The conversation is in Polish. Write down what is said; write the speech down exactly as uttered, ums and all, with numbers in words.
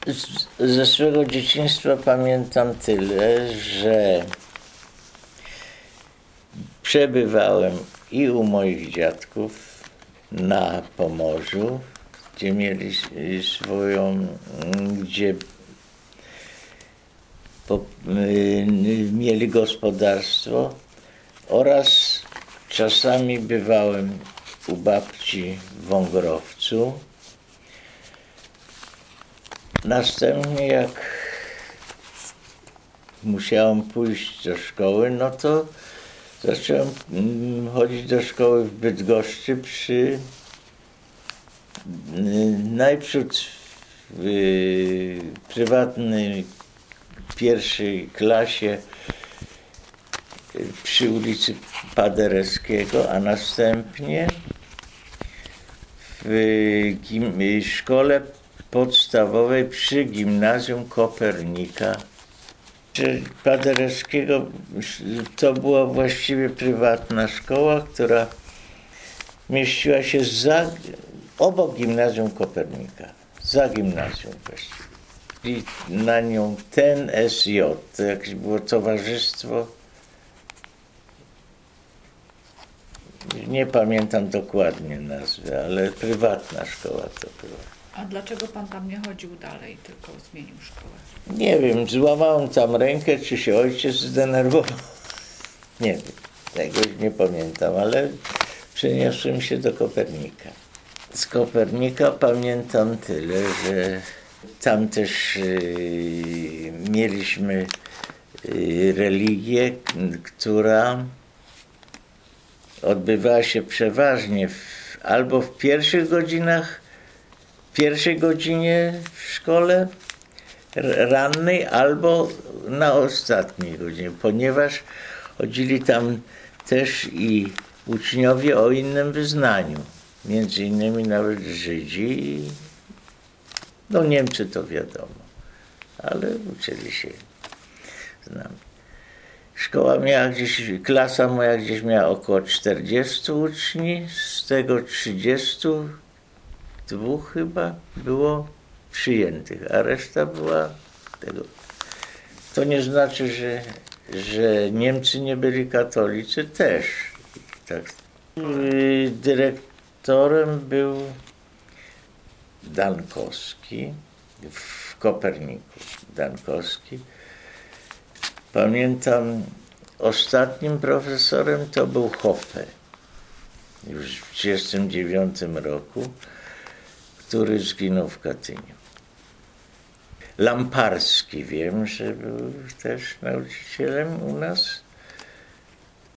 Z, ze swego dzieciństwa pamiętam tyle, że przebywałem i u moich dziadków na Pomorzu, gdzie mieli swoją, gdzie po, mieli gospodarstwo, oraz czasami bywałem u babci w Wągrowcu. Następnie jak musiałem pójść do szkoły, no to zacząłem chodzić do szkoły w Bydgoszczy przy najpierw w prywatnej pierwszej klasie przy ulicy Paderewskiego, a następnie w gim- szkole podstawowej przy Gimnazjum Kopernika. Paderewskiego to była właściwie prywatna szkoła, która mieściła się za, obok Gimnazjum Kopernika, za gimnazjum właściwie. I na nią ten S J, to jakieś było towarzystwo, nie pamiętam dokładnie nazwy, ale prywatna szkoła to była. A dlaczego pan tam nie chodził dalej, tylko zmienił szkołę? Nie wiem, złamałem tam rękę, czy się ojciec zdenerwował. Nie wiem, tego nie pamiętam, ale przeniosłem się do Kopernika. Z Kopernika pamiętam tyle, że tam też yy, mieliśmy yy, religię, która odbywała się przeważnie w, albo w pierwszych godzinach, w pierwszej godzinie w szkole rannej, albo na ostatniej godzinie, ponieważ chodzili tam też i uczniowie o innym wyznaniu, między innymi nawet Żydzi, no Niemcy to wiadomo, ale uczyli się z nami. Szkoła miała gdzieś, klasa moja gdzieś miała około czterdziestu uczniów, z tego trzydziestu dwóch chyba było przyjętych, a reszta była tego. To nie znaczy, że, że Niemcy nie byli katolicy, też. Tak. Dyrektorem był Dankowski w Koperniku. Dankowski. Pamiętam, ostatnim profesorem to był Hoppe, już w tysiąc dziewięćset trzydziestym dziewiątym roku, który zginął w Katyniu. Lamparski wiem, że był też nauczycielem u nas.